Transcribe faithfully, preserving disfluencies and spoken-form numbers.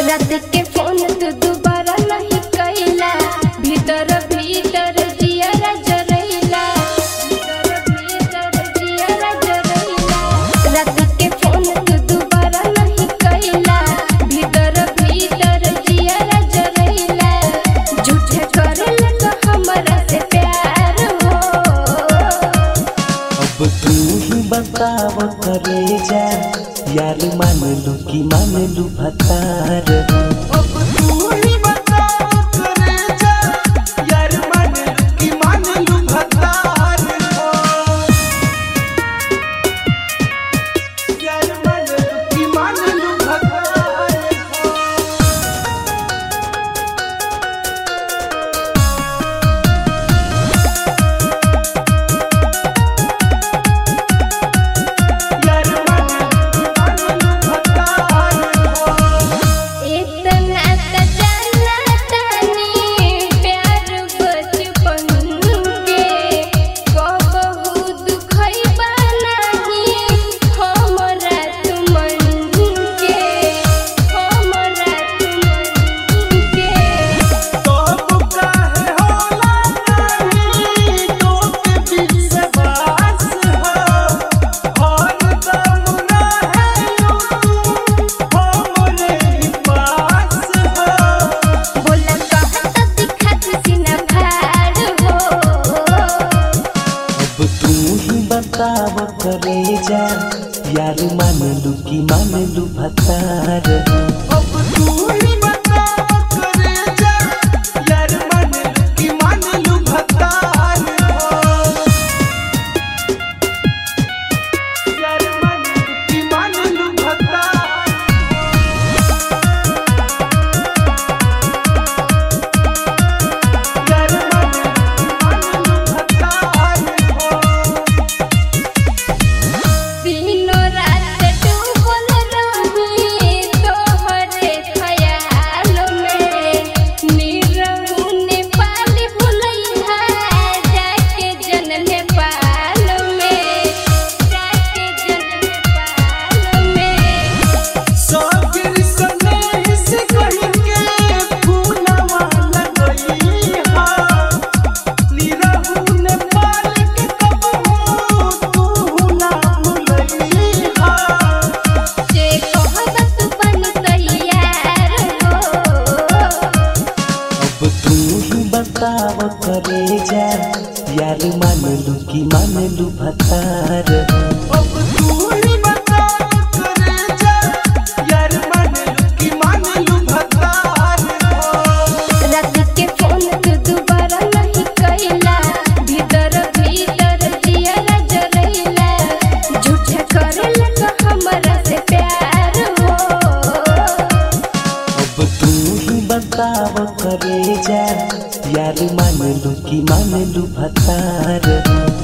रात के फोन तू दोबारा नहीं कैला, भीतर भीतर जियरा जरैला, भीतर भीतर जियरा जरैला। रात के फोन तू दोबारा नहीं कैला, भीतर भीतर जियरा जरैला। झूठे करेला तो हमरा से प्यार हो। अब तू ही बताव करे जा, यार मान लू कि मान लू भतार। अब तू ही बताव करे जा, यार मान लू कि मान लू भतार हो। यार मान लू कि मान लू भतार हो। यार मान लू कि मान लू भतार हो। इतना त जाना तानी प्यार बचपन के, कबहू दुखैबा नाही हमरा तुमन के, हमरा तुमन के। तब काहे होला नाही तोके विश्वास हो। हरदम रहेलू तू हमरे ही पास हो। बोला कहत दिखत सीना फाड़ हो। अब तू ही बताव करे जा, यार मान लू कि मान लू भतार। अब तू ही बताव करे जा, यार मान लू कि मान लू भतार हो। यार मान लू कि मान लू भतार हो। यार मान लू कि मान लू भतार हो। दिनो रात डूबल रही तोहरे ख्याल में, निरहु नेपाल भुलैहा जाके जन नेपाल में, जाके जन नेपाल में। सागिर सनेह से कहीं के फूलवा लगई हा। निरहु नेपाल के कबहू तू ना भुलई हा। जे कहत बन तैयार हो। अब तू ही बताव करे जा, यार मान लू कि मान लू भतार। अब तू ही बताव करे जा, यार मान लू कि मान लू भतार हो। रात के फोन तू दोबारा नहीं कैला, भीतर भीतर जियरा जरैला। झूठे करेला तो हमरा से प्यार हो। अब तू ही बताव करे जा, यार मान लू कि मान लू भतार।